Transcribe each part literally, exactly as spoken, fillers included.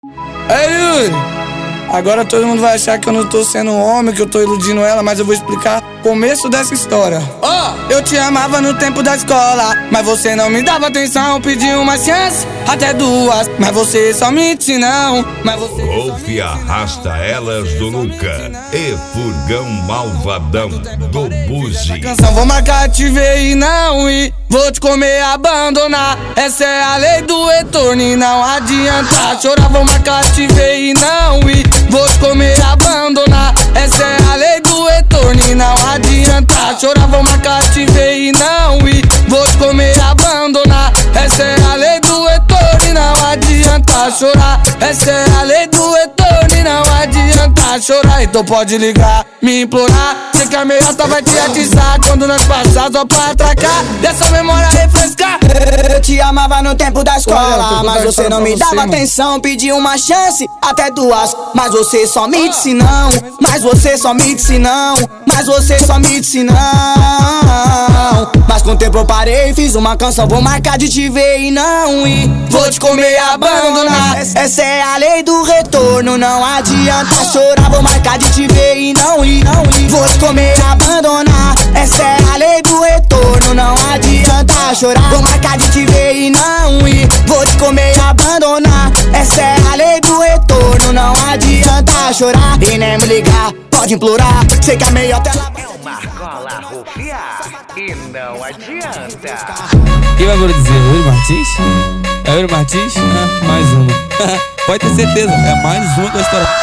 Ei, Yuri! Agora todo mundo vai achar que eu não tô sendo um homem, que eu tô iludindo ela, mas eu vou explicar o começo dessa história. Oh! Eu te amava no tempo da escola, mas você não me dava atenção. Pedi uma chance, até duas, mas você só mente não. Mas você Golf arrasta elas do Luca e Furgão Malvadão do Buzi. Canção, vou marcar, te ver e não ir. Vou te comer, abandonar. Essa é a lei do retorno e não adianta chorar. Vou marcar, te ver e não ir. Vou te comer, abandonar. Essa é a lei do retorno e não adianta chorar. Vou marcar, te ver e não ir. Vou te comer, abandonar. Essa é a lei do retorno e não adianta chorar. Essa é a lei do retorno e não adianta chorar. Então pode ligar, me implorar. Sei que a meiota vai te atiçar quando nós passar só pra atracar. Dessa memória refrescar. Eu te amava no tempo da escola, Olha, mas você não me dava você, atenção. Pedi uma chance, até duas, mas você só me disse não. Mas você só me disse não. Mas você só me disse não. Mas com o tempo eu parei, fiz uma canção, vou marcar de te ver e não ir. Vou te comer e abandonar. Essa é a lei do retorno, não adianta chorar. Vou marcar de te ver e não ir. Vou te comer e abandonar. Essa é a lei do retorno, não adianta chorar. Vou marcar de te ver e não ir. Vou te comer e abandonar. Essa é a lei do retorno, não adianta chorar. E nem me ligar, pode implorar. Sei que a meiota ela É uma cola rufiar e não adianta. Quem vai produzir? Yuri Martins? É Yuri Martins? Ah, mais uma. Pode ter certeza, é mais uma da história.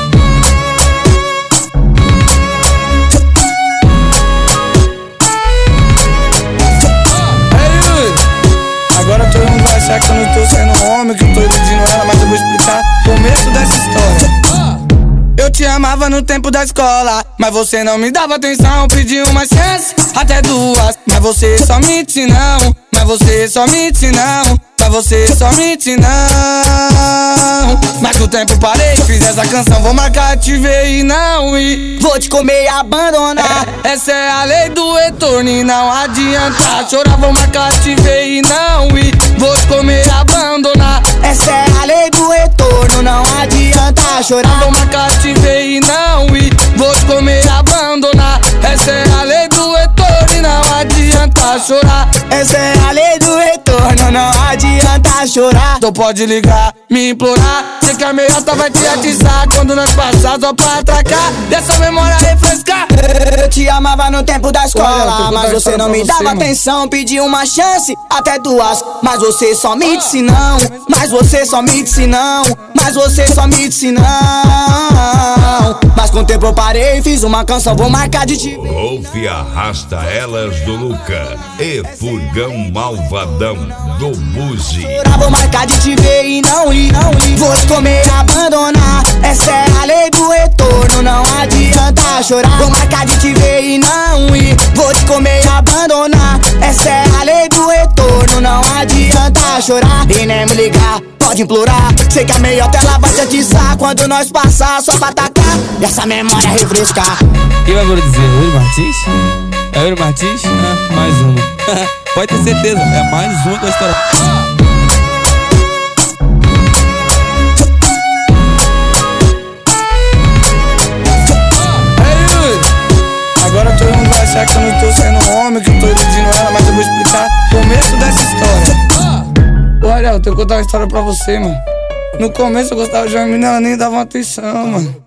Agora todo mundo vai achar que eu não tô sendo um homem, que eu tô iludindo ela, mas eu vou explicar o começo dessa história. Eu te amava no tempo da escola, mas você não me dava atenção. Pedi uma chance, até duas, mas você só mente não. Mas você só mente não. Mas você só mente não. Mas com o tempo parei, fiz essa canção, vou marcar, te ver e não ir. vou te comer e abandonar. Essa é a lei do retorno e não adianta chorar. Vou marcar, te ver e não ir. Vou te comer e abandonar. Essa é a lei do retorno, não adianta chorar. Vou marcar, te ver e não ir. Vou te comer e abandonar. Essa é a lei do retorno e não adianta chorar. Essa é a lei do retorno, não adianta chorar. Então pode ligar, me implorar. Sei que a meiota vai te atiçar quando nós passar só pra atracar. Dessa memória refrescar. Eu te amava no tempo da escola, mas você não me dava atenção. Pedi uma chance, até duas, mas você só me disse não. Mas você só me disse não. Mas você só me disse não. Mas com o tempo eu parei, fiz uma canção, vou marcar de te ver. Golf arrasta elas do Luca e Furgão Malvadão do Buzi. Vou marcar de te ver e não ir. Vou te comer e abandonar. Essa é a lei do retorno, não adianta chorar. Vou marcar de te ver e não ir. Vou te comer e abandonar. Essa é a lei do retorno, não adianta chorar. E nem me ligar, pode implorar. Sei que a meiota ela vai te atiçar quando nós passar só pra atacar. E essa memória refrescar. Quem vai produzir? Yuri Martins? É Yuri Martins? Ah, mais uma. Pode ter certeza, é mais uma da história. Agora todo mundo vai achar que eu não tô sendo um homem, que eu tô iludindo ela, mas eu vou explicar o começo dessa história. Olha, eu tenho que contar uma história pra você, mano. No começo eu gostava de uma menina, ela nem dava uma atenção, mano.